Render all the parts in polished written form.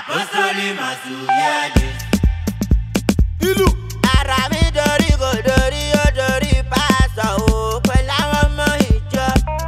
Apostoli Masuyadi. Ìlú. Ara mi dorí kò dorí ó dorí pásọ̀ o pẹ̀lú àwọn ọmọ ìjọ.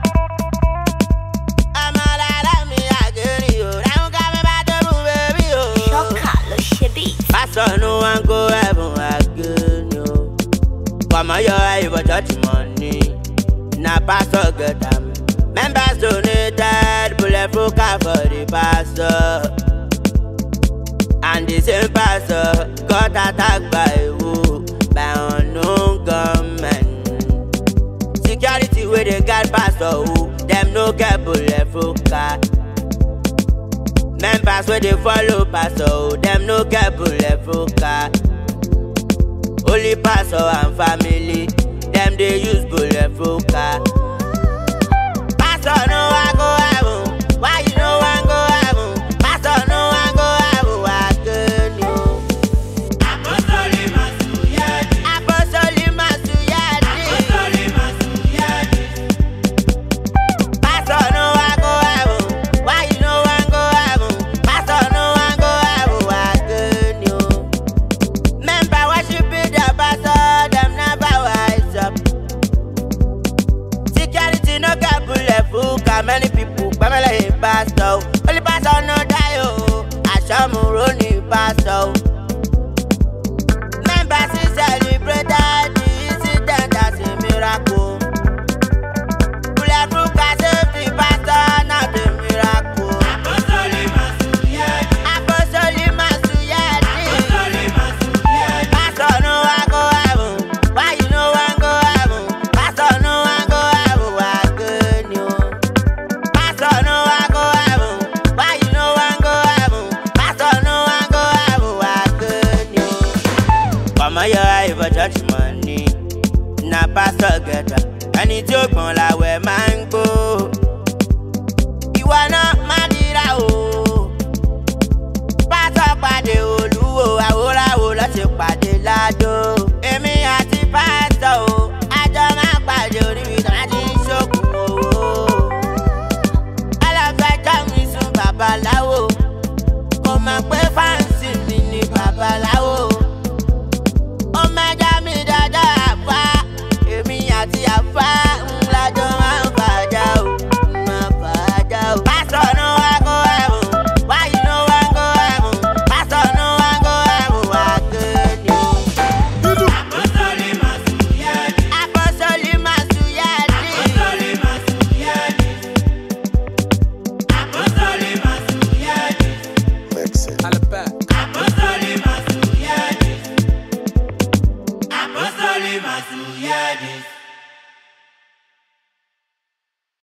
Ọmọ lára mi àgẹ̀rì o, ráhùn ká mi bá tó mú bébí o. Ṣọ́kà ló ṣe bí. Pastor no wan go heaven again o. Come on your eye but church money. Na pastor get am. Members donated bulletproof car for the pastor. And the same pastor got attacked by who? By unknown gunmen. Security wey dey guard pastor who? Dem no get bulletproof car. Members wey dey follow pastor who? Dem no get bulletproof car. Only pastor and family, dem dey use bulletproof car. Pastor no wan go heaven, why you no wan go heaven? Pastor no wan go heaven again o. Apostoli Masuyadi. Apostoli Masuyadi. Apostoli Masuyadi. Pastor no wan go heaven, why you no wan go heaven? Pastor no wan go heaven again o. Member worshiping the pastor, dem never wise up. Security no get bulletproof car, many people pamela in pastor. Only pastor no die o, Aṣọ́múrò ni pastor. Members celebrated the incident as a miracle. Bulletproof car save the pastor, not the miracle. Apostoli Masuyadi. Apostoli Masuyadi. Apostoli Masuyadi. Pastor no wan go heaven, why you no wan go heaven? Pastor no wan go heaven again o. Pastor no wan go heaven, why you no wan go heaven? Pastor no wan go heaven again o. Come on your eye for church money, na pastor get am. Ẹni tí ó gbọ́n làwẹ̀ máa ń gbó. Ìwọ náà má dira o. Pásọ̀ pàdé olúwo, àwòránwò lọ́ ti pàdé ládò. Èmi àti pásọ̀ o, àjọ máa pàdé orí mi tàn láti ṣògùn owó. Ẹlẹ́fẹ̀jọ́ mi sùn babaláwo, kò mọ̀ pé fáǹsì mi ni babaláwo. Ó mẹ́jọ mi dáadáa àfá, èmi àti àfá ńlá jọ máa ń fàájà o, máa fàájà o. Pastor no wan go heaven, why you no wan go heaven? Pastor no wan go heaven again o. Ìlú. Apostoli Masuyadi. Apostoli Masuyadi. Apostoli Masuyadi. Apostoli Masuyadi. Alaba. Apostoli Masuyadi. Apostoli Masuyadi.